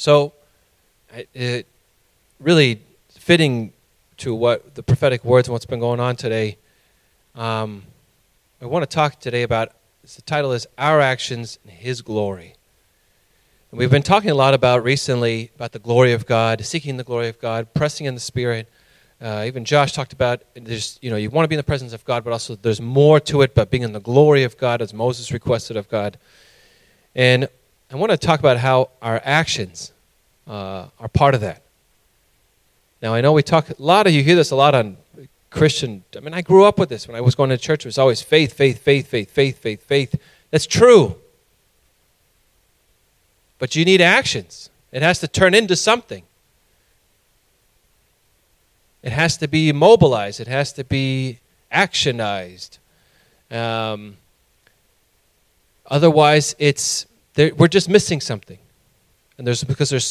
So, it really fitting to what the prophetic words and what's been going on today, I want to talk today about, the title is Our Actions and His Glory. And we've been talking a lot about recently about the glory of God, seeking the glory of God, pressing in the Spirit. Even Josh talked about, you want to be in the presence of God, but also there's more to it, but being in the glory of God as Moses requested of God. And I want to talk about how our actions are part of that. Now, I know a lot of you hear this a lot on Christian. I mean, I grew up with this. When I was going to church, it was always faith, faith, faith, faith, faith, faith, faith. That's true. But you need actions. It has to turn into something. It has to be mobilized. It has to be actionized. Otherwise, we're just missing something. And there's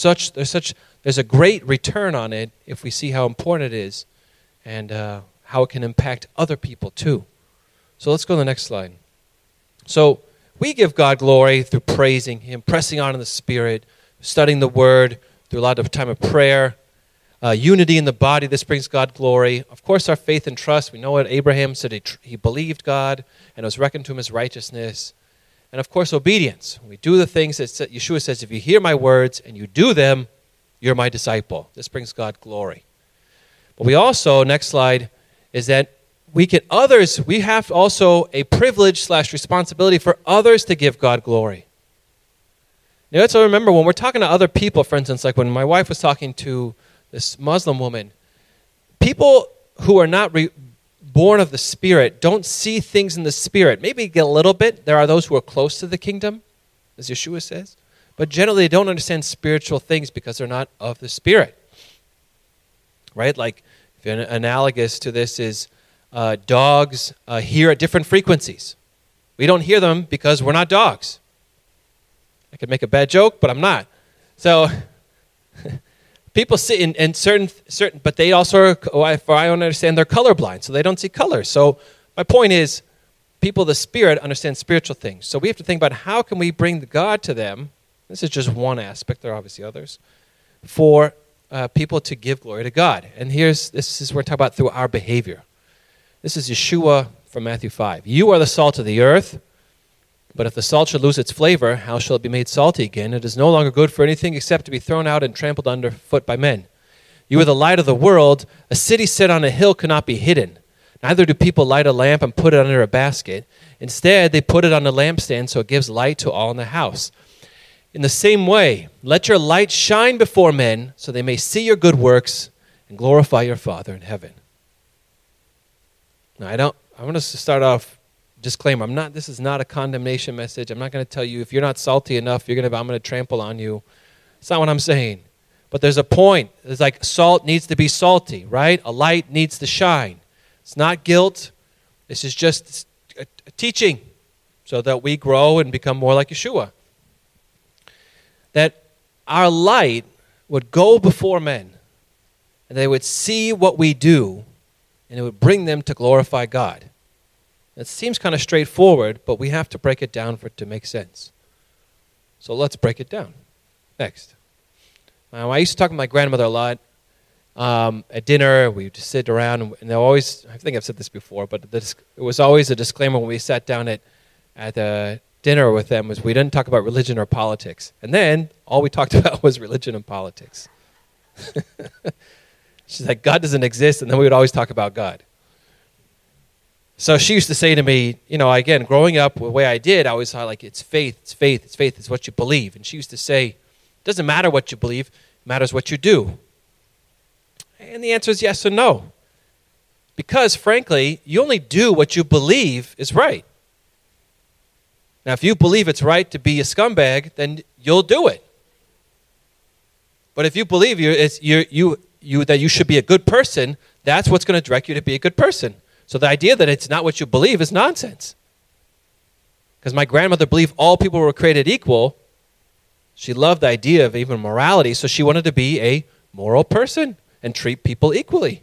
a great return on it if we see how important it is and how it can impact other people too. So let's go to the next slide. So we give God glory through praising Him, pressing on in the Spirit, studying the Word, through a lot of time of prayer. Unity in the body, this brings God glory. Of course, our faith and trust. We know what Abraham said. He believed God, and it was reckoned to him as righteousness. And of course, obedience. We do the things that Yeshua says, if you hear my words and you do them, you're my disciple. This brings God glory. But we also, next slide, is that we have also a privilege / responsibility for others to give God glory. Now, let's remember, when we're talking to other people, for instance, like when my wife was talking to this Muslim woman, people who are not born of the Spirit don't see things in the Spirit. Maybe get a little bit. There are those who are close to the kingdom, as Yeshua says. But generally, they don't understand spiritual things because they're not of the Spirit. Right? Like, analogous to this is dogs hear at different frequencies. We don't hear them because we're not dogs. I could make a bad joke, but I'm not. So people see in certain, but they also, for I don't understand, they're colorblind, so they don't see colors. So my point is, people of the Spirit understand spiritual things. So we have to think about how can we bring the God to them. This is just one aspect. There are obviously others. For people to give glory to God. And this is what we're talking about through our behavior. This is Yeshua from Matthew 5. You are the salt of the earth, but if the salt should lose its flavor, how shall it be made salty again? It is no longer good for anything except to be thrown out and trampled underfoot by men. You are the light of the world. A city set on a hill cannot be hidden. Neither do people light a lamp and put it under a basket. Instead, they put it on a lampstand so it gives light to all in the house. In the same way, let your light shine before men so they may see your good works and glorify your Father in heaven. Now, I want to start off, disclaimer, this is not a condemnation message. I'm not going to tell you if you're not salty enough, I'm going to trample on you. It's not what I'm saying. But there's a point. It's like salt needs to be salty, right? A light needs to shine. It's not guilt. This is just a teaching so that we grow and become more like Yeshua. That our light would go before men, and they would see what we do, and it would bring them to glorify God. It seems kind of straightforward, but we have to break it down for it to make sense. So let's break it down. Next. I used to talk to my grandmother a lot. At dinner, we would just sit around, and always, I think I've said this before, but it was always a disclaimer when we sat down at dinner with them was we didn't talk about religion or politics. And then all we talked about was religion and politics. She's like, God doesn't exist, and then we would always talk about God. So she used to say to me, again, growing up the way I did, I always thought like, it's faith, it's faith, it's faith, it's what you believe. And she used to say, it doesn't matter what you believe, it matters what you do. And the answer is yes and no. Because, frankly, you only do what you believe is right. Now, if you believe it's right to be a scumbag, then you'll do it. But if you believe that you should be a good person, that's what's going to direct you to be a good person. So the idea that it's not what you believe is nonsense. Because my grandmother believed all people were created equal. She loved the idea of even morality, so she wanted to be a moral person and treat people equally.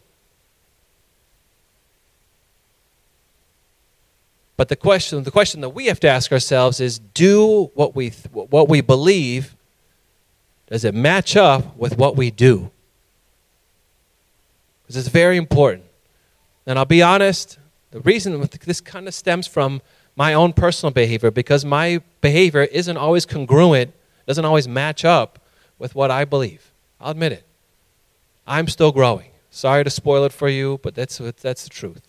But the question that we have to ask ourselves is, do what we believe Does it match up with what we do? Because it's very important. And I'll be honest, the reason this kind of stems from my own personal behavior, because my behavior isn't always congruent, doesn't always match up with what I believe. I'll admit it. I'm still growing. Sorry to spoil it for you, but that's the truth.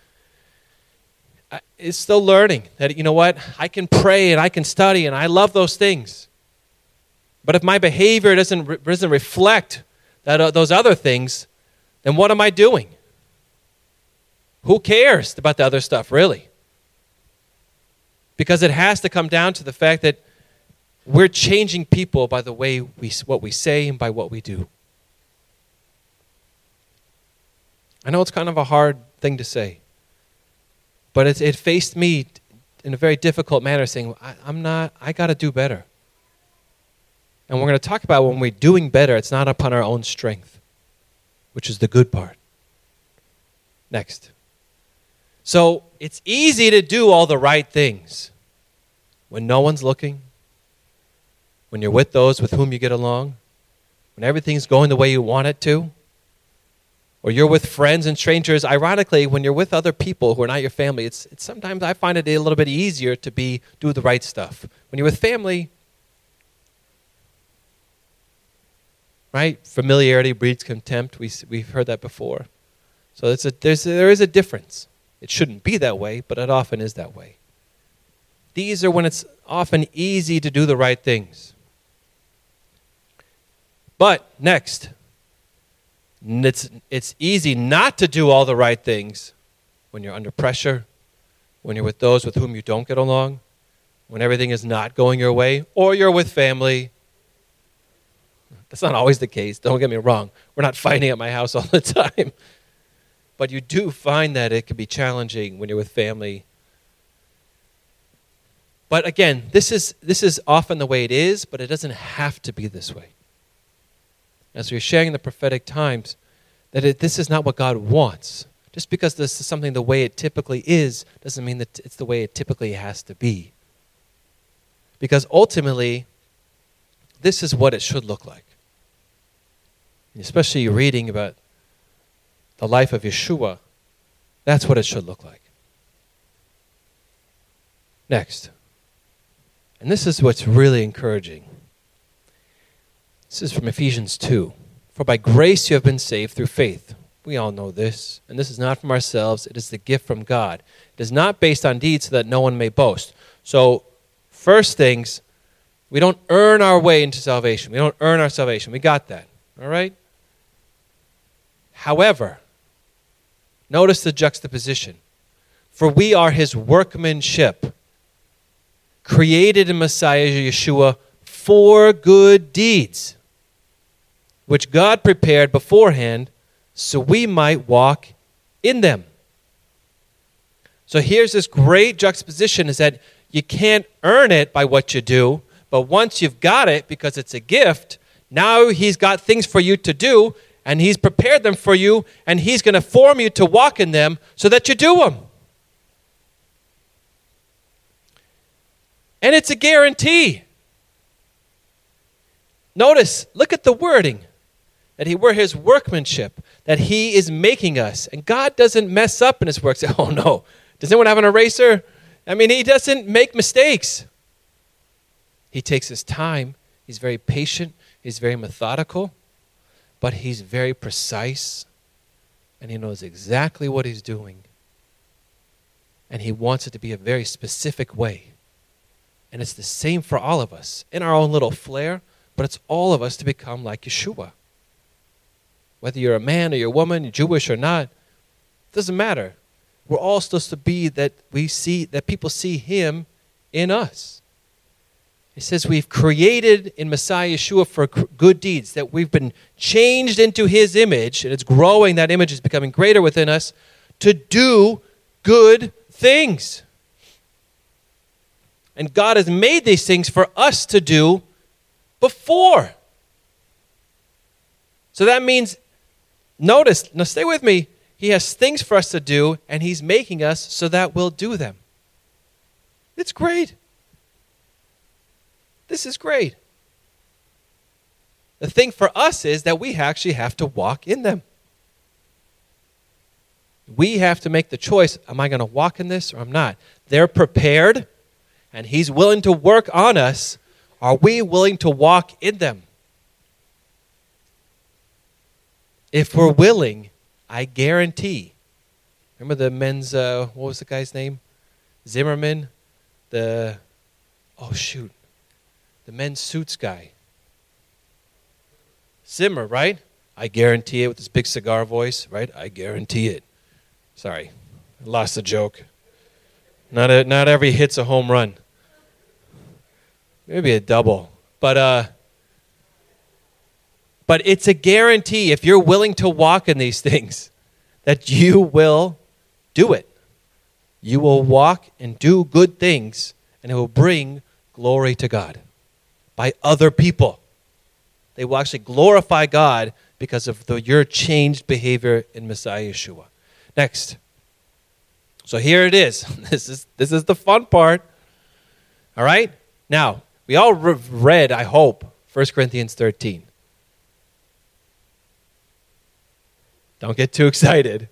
It's still learning that, you know what, I can pray and I can study and I love those things. But if my behavior doesn't reflect those other things, then what am I doing? Who cares about the other stuff, really? Because it has to come down to the fact that we're changing people by the way what we say and by what we do. I know it's kind of a hard thing to say, but it faced me in a very difficult manner, saying, I got to do better. And we're going to talk about when we're doing better, it's not upon our own strength, which is the good part. Next. So it's easy to do all the right things when no one's looking, when you're with those with whom you get along, when everything's going the way you want it to, or you're with friends and strangers. Ironically, when you're with other people who are not your family, it's sometimes I find it a little bit easier to do the right stuff. When you're with family, right? Familiarity breeds contempt. We've heard that before. So there is a difference. It shouldn't be that way, but it often is that way. These are when it's often easy to do the right things. But next, it's easy not to do all the right things when you're under pressure, when you're with those with whom you don't get along, when everything is not going your way, or you're with family. That's not always the case. Don't get me wrong. We're not fighting at my house all the time. But you do find that it can be challenging when you're with family. But again, this is often the way it is, but it doesn't have to be this way. As we're sharing in the prophetic times, that this is not what God wants. Just because this is something the way it typically is, doesn't mean that it's the way it typically has to be. Because ultimately, this is what it should look like. Especially reading about the life of Yeshua, that's what it should look like. Next. And this is what's really encouraging. This is from Ephesians 2. For by grace you have been saved through faith. We all know this. And this is not from ourselves. It is the gift from God. It is not based on deeds so that no one may boast. So, first things, we don't earn our way into salvation. We don't earn our salvation. We got that. All right? However, notice the juxtaposition. For we are his workmanship, created in Messiah Yeshua for good deeds, which God prepared beforehand so we might walk in them. So here's this great juxtaposition, is that you can't earn it by what you do, but once you've got it, because it's a gift, now he's got things for you to do, and he's prepared them for you, and he's going to form you to walk in them so that you do them. And it's a guarantee. Notice, look at the wording. That we're his workmanship, that he is making us. And God doesn't mess up in his work. Say, oh no, does anyone have an eraser? I mean, he doesn't make mistakes. He takes his time. He's very patient. He's very methodical. But he's very precise. And he knows exactly what he's doing. And he wants it to be a very specific way. And it's the same for all of us, in our own little flair, but it's all of us to become like Yeshua. Whether you're a man or you're a woman, you're Jewish or not, it doesn't matter. We're all supposed to be that people see him in us. He says we've created in Messiah Yeshua for good deeds, that we've been changed into his image, and it's growing, that image is becoming greater within us, to do good things. And God has made these things for us to do before. So that means, notice, now stay with me, he has things for us to do, and he's making us so that we'll do them. It's great. This is great. The thing for us is that we actually have to walk in them. We have to make the choice, am I going to walk in this or I'm not? They're prepared, and he's willing to work on us. Are we willing to walk in them? If we're willing, I guarantee. Remember the men's, what was the guy's name? Zimmerman? The men's suits guy. Zimmer, right? I guarantee it, with his big cigar voice, right? I guarantee it. Sorry, I lost the joke. Not every hit's a home run. Maybe a double. But it's a guarantee, if you're willing to walk in these things, that you will do it. You will walk and do good things, and it will bring glory to God by other people. They will actually glorify God because of your changed behavior in Messiah Yeshua. Next. So here it is. This is the fun part. All right? Now, we all read, I hope, 1 Corinthians 13. Don't get too excited.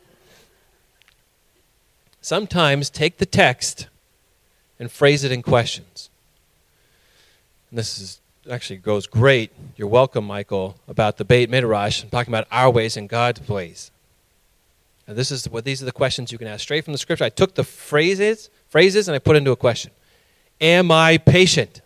Sometimes take the text and phrase it in questions. And this actually goes great. You're welcome, Michael, about the Beit Midrash. I'm talking about our ways and God's ways. And these are the questions you can ask straight from the scripture. I took the phrases and I put into a question. Am I patient?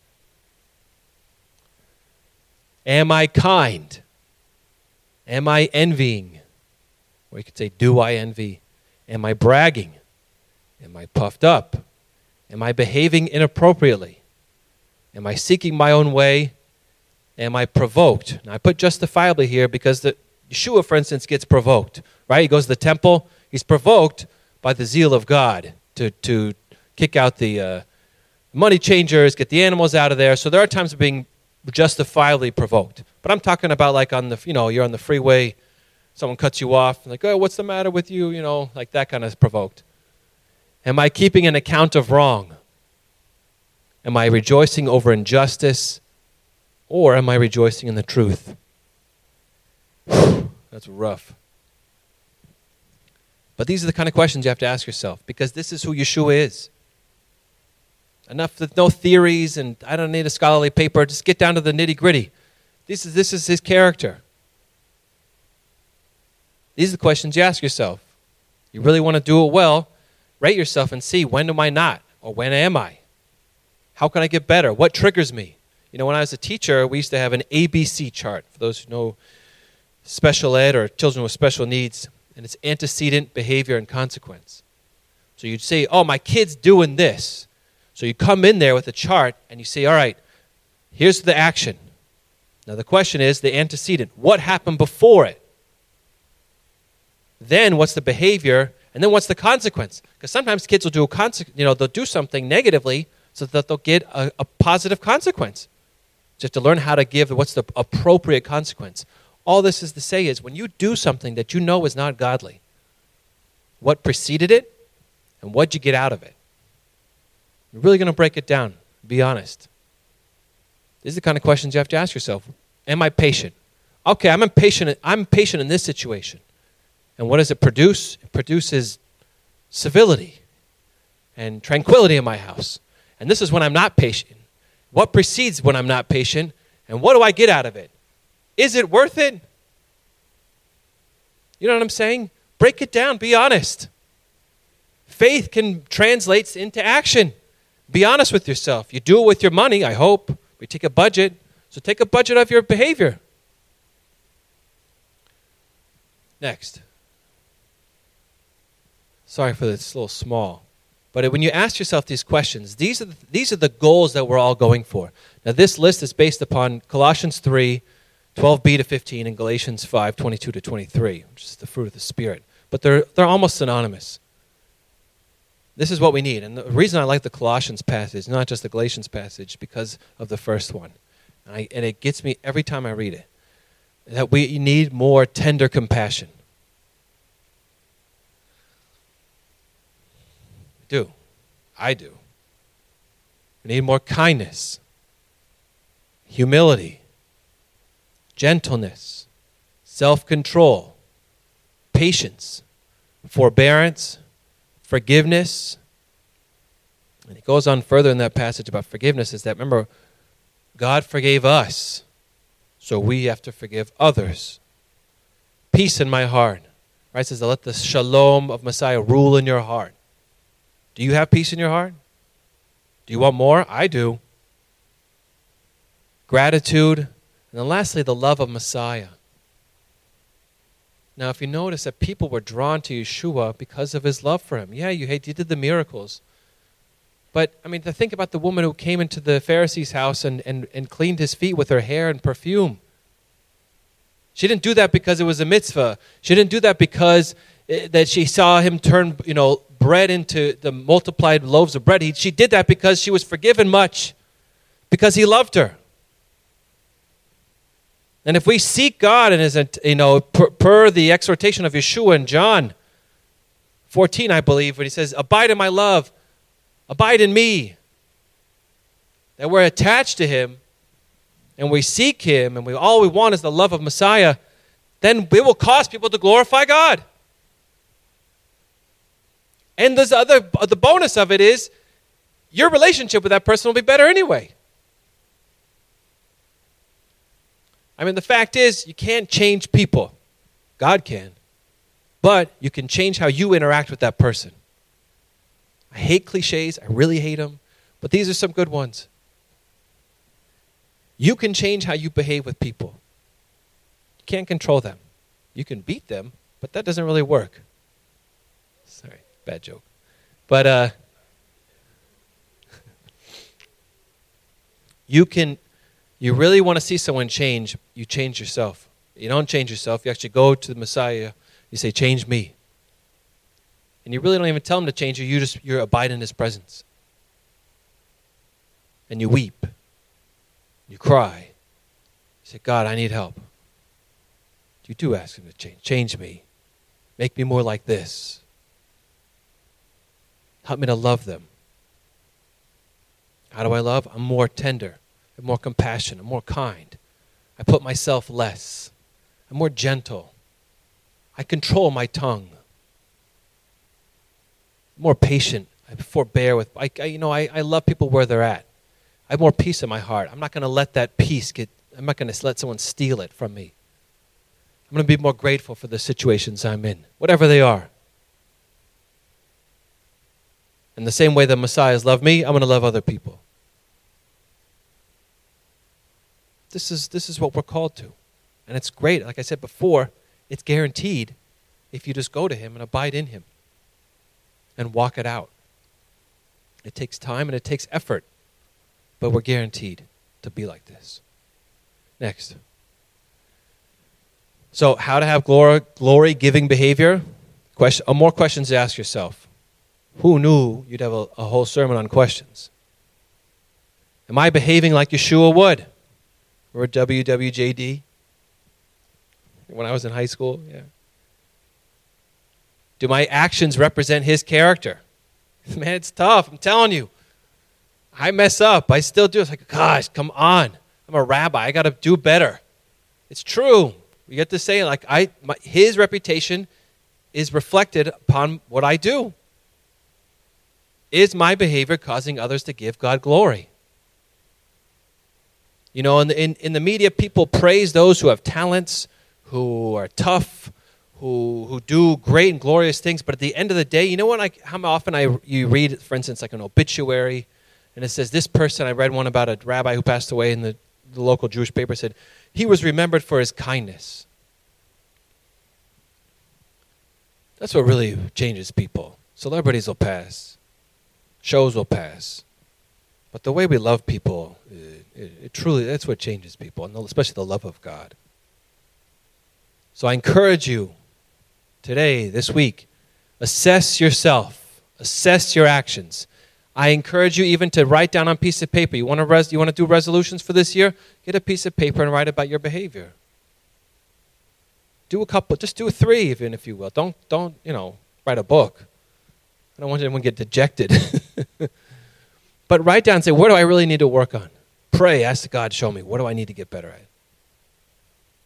Am I kind? Am I envying? Or you could say, do I envy? Am I bragging? Am I puffed up? Am I behaving inappropriately? Am I seeking my own way? Am I provoked? Now I put justifiably here because Yeshua, for instance, gets provoked. Right? He goes to the temple. He's provoked by the zeal of God to kick out the money changers, get the animals out of there. So there are times of being justifiably provoked. But I'm talking about like you're on the freeway, someone cuts you off, like, oh, what's the matter with you? Like that kind of provoked. Am I keeping an account of wrong? Am I rejoicing over injustice? Or am I rejoicing in the truth? That's rough. But these are the kind of questions you have to ask yourself, because this is who Yeshua is. Enough with no theories, and I don't need a scholarly paper. Just get down to the nitty-gritty. This is his character. These are the questions you ask yourself. You really want to do it well, rate yourself and see, when am I not? Or when am I? How can I get better? What triggers me? When I was a teacher, we used to have an ABC chart. For those who know special ed or children with special needs, and it's antecedent, behavior, and consequence. So you'd say, oh, my kid's doing this. So you come in there with a chart and you say, all right, here's the action. Now the question is the antecedent. What happened before it? Then what's the behavior? And then what's the consequence? Because sometimes kids will do they'll do something negatively so that they'll get a positive consequence. Just to learn how to give what's the appropriate consequence. All this is to say is when you do something that you know is not godly, what preceded it and what'd you get out of it? You're really going to break it down. Be honest. These are the kind of questions you have to ask yourself. Am I patient? Okay, I'm patient in this situation. And what does it produce? It produces civility and tranquility in my house. And this is when I'm not patient. What precedes when I'm not patient? And what do I get out of it? Is it worth it? You know what I'm saying? Break it down. Be honest. Faith can translate into action. Be honest with yourself. You do it with your money, I hope. We take a budget. So take a budget of your behavior. Next. Sorry for this, a little small. But when you ask yourself these questions, these are the goals that we're all going for. Now this list is based upon Colossians 3, 12b to 15, and Galatians 5, 22 to 23, which is the fruit of the Spirit. But they're almost synonymous. This is what we need. And the reason I like the Colossians passage, not just the Galatians passage, because of the first one. And it gets me every time I read it. That we need more tender compassion. We do. I do. We need more kindness, humility, gentleness, self-control, patience, forbearance, forgiveness. And he goes on further in that passage about forgiveness, is that, remember, God forgave us, so we have to forgive others. Peace in my heart. Right? It says, let the shalom of Messiah rule in your heart. Do you have peace in your heart? Do you want more? I do. Gratitude. And then lastly, the love of Messiah. Now, if you notice that people were drawn to Yeshua because of his love for him. Yeah, he did the miracles. But, I mean, to think about the woman who came into the Pharisee's house and cleaned his feet with her hair and perfume. She didn't do that because it was a mitzvah. She didn't do that because that she saw him turn, bread into the multiplied loaves of bread. She did that because she was forgiven much, because he loved her. And if we seek God, and per the exhortation of Yeshua in John 14, I believe, when he says, abide in my love, abide in me, that we're attached to him, and we seek him, and all we want is the love of Messiah, then it will cause people to glorify God. And the bonus of it is, your relationship with that person will be better anyway. I mean, the fact is, you can't change people. God can. But you can change how you interact with that person. I hate cliches. I really hate them. But these are some good ones. You can change how you behave with people. You can't control them. You can beat them, but that doesn't really work. Sorry, bad joke. But you really want to see someone change, you change yourself. You don't change yourself. You actually go to the Messiah. You say, change me. And you really don't even tell him to change you. You abide in his presence. And you weep. You cry. You say, God, I need help. You do ask him to change. Change me. Make me more like this. Help me to love them. How do I love? I'm more tender. I'm more compassionate. I'm more kind. I put myself less. I'm more gentle. I control my tongue. I'm more patient. I forbear with. I love people where they're at. I have more peace in my heart. I'm not going to let that peace I'm not going to let someone steal it from me. I'm going to be more grateful for the situations I'm in, whatever they are. In the same way the Messiahs love me, I'm going to love other people. This is what we're called to. And it's great. Like I said before, it's guaranteed if you just go to him and abide in him and walk it out. It takes time and it takes effort, but we're guaranteed to be like this. Next. So how to have glory-giving behavior? More questions to ask yourself. Who knew you'd have a whole sermon on questions? Am I behaving like Yeshua would? Or WWJD? When I was in high school, yeah. Do my actions represent his character? Man, it's tough. I'm telling you. I mess up. I still do. It's like, gosh, come on. I'm a rabbi. I got to do better. It's true. You get to say, like, his reputation is reflected upon what I do. Is my behavior causing others to give God glory? You know, in the media, people praise those who have talents, who are tough, who do great and glorious things. But at the end of the day, you know what? How often you read, for instance, like an obituary, and it says this person. I read one about a rabbi who passed away in the local Jewish paper. Said he was remembered for his kindness. That's what really changes people. Celebrities will pass. Shows will pass. But the way we love people, it truly, that's what changes people, and especially the love of God. So I encourage you today, this week, assess yourself. Assess your actions. I encourage you even to write down on a piece of paper. You want to do resolutions for this year? Get a piece of paper and write about your behavior. Do a couple, just do 3 even if you will. Don't write a book. I don't want anyone to get dejected. But write down and say, where do I really need to work on? Pray, ask God, show me. What do I need to get better at?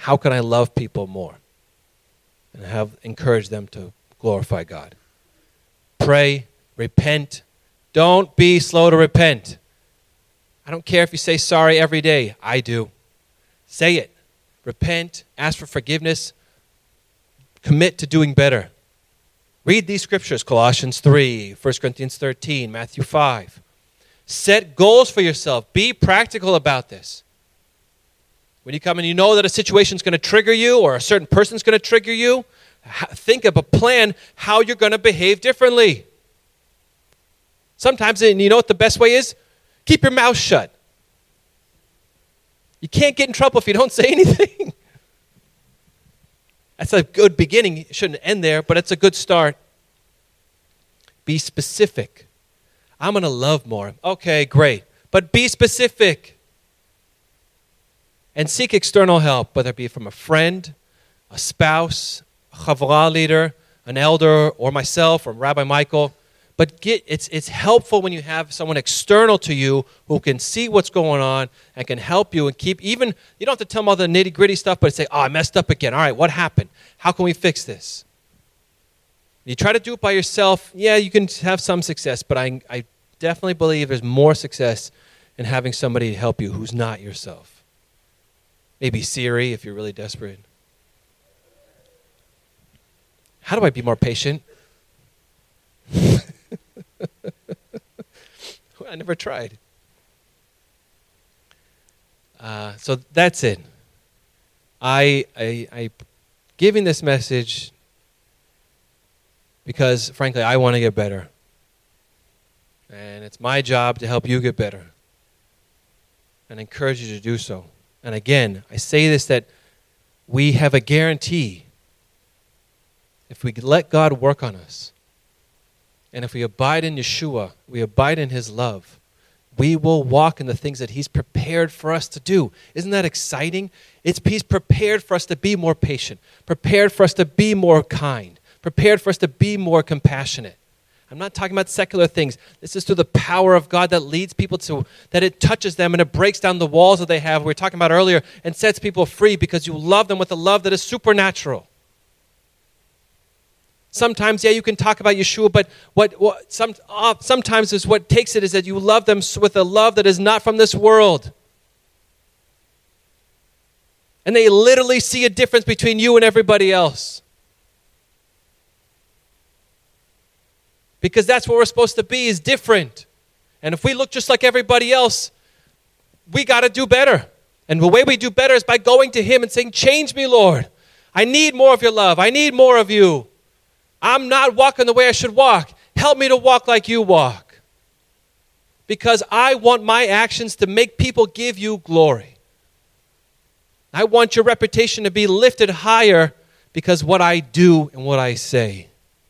how can I love people more? And encourage them to glorify God. Pray, repent. Don't be slow to repent. I don't care if you say sorry every day. I do. Say it. Repent. Ask for forgiveness. Commit to doing better. Read these scriptures, Colossians 3, 1 Corinthians 13, Matthew 5. Set goals for yourself. Be practical about this. When you come and you know that a situation is going to trigger you or a certain person is going to trigger you, think of a plan how you're going to behave differently. Sometimes, and you know what the best way is? Keep your mouth shut. You can't get in trouble if you don't say anything. That's a good beginning. It shouldn't end there, but it's a good start. Be specific. I'm going to love more. Okay, great. But be specific. And seek external help, whether it be from a friend, a spouse, a chavra leader, an elder, or myself, or Rabbi Michael. But it's helpful when you have someone external to you who can see what's going on and can help you and keep, even, you don't have to tell them all the nitty-gritty stuff, but say, oh, I messed up again. All right, what happened? How can we fix this? You try to do it by yourself, yeah, you can have some success, but I definitely believe there's more success in having somebody to help you who's not yourself. Maybe Siri if you're really desperate. How do I be more patient? I never tried. So that's it. I giving this message because, frankly, I want to get better. And it's my job to help you get better and encourage you to do so. And again, I say this that we have a guarantee if we let God work on us. And if we abide in Yeshua, we abide in His love, we will walk in the things that He's prepared for us to do. Isn't that exciting? He's prepared for us to be more patient, prepared for us to be more kind, prepared for us to be more compassionate. I'm not talking about secular things. This is through the power of God that leads people to, that it touches them and it breaks down the walls that they have, we were talking about earlier, and sets people free because you love them with a love that is supernatural. Sometimes, yeah, you can talk about Yeshua, but sometimes is what takes it is that you love them with a love that is not from this world. And they literally see a difference between you and everybody else. Because that's what we're supposed to be, is different. And if we look just like everybody else, we got to do better. And the way we do better is by going to Him and saying, change me, Lord. I need more of your love. I need more of you. I'm not walking the way I should walk. Help me to walk like you walk. Because I want my actions to make people give you glory. I want your reputation to be lifted higher because what I do and what I say.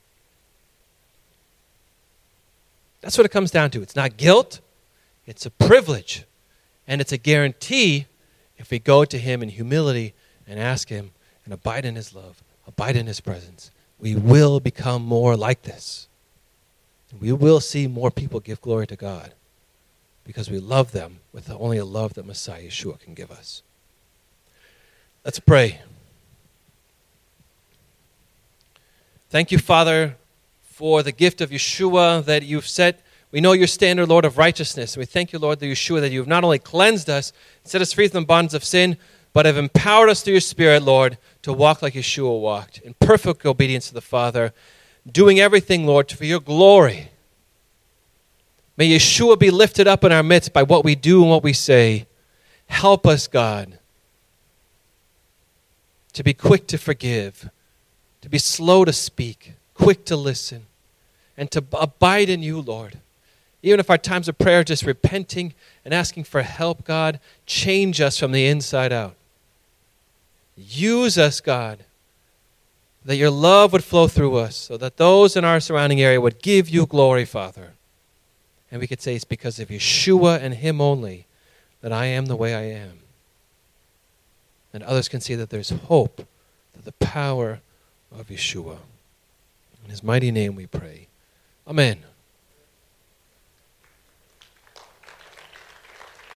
That's what it comes down to. It's not guilt. It's a privilege. And it's a guarantee if we go to Him in humility and ask Him and abide in His love, abide in His presence. We will become more like this. We will see more people give glory to God because we love them with only a love that Messiah Yeshua can give us. Let's pray. Thank you, Father, for the gift of Yeshua that you've set. We know your standard, Lord, of righteousness. And we thank you, Lord, the Yeshua, that you have not only cleansed us, set us free from the bonds of sin, but have empowered us through your Spirit, Lord, to walk like Yeshua walked, in perfect obedience to the Father, doing everything, Lord, for your glory. May Yeshua be lifted up in our midst by what we do and what we say. Help us, God, to be quick to forgive, to be slow to speak, quick to listen, and to abide in you, Lord. Even if our times of prayer are just repenting and asking for help, God, change us from the inside out. Use us, God, that your love would flow through us so that those in our surrounding area would give you glory, Father. And we could say it's because of Yeshua and Him only that I am the way I am. And others can see that there's hope through the power of Yeshua. In His mighty name we pray. Amen.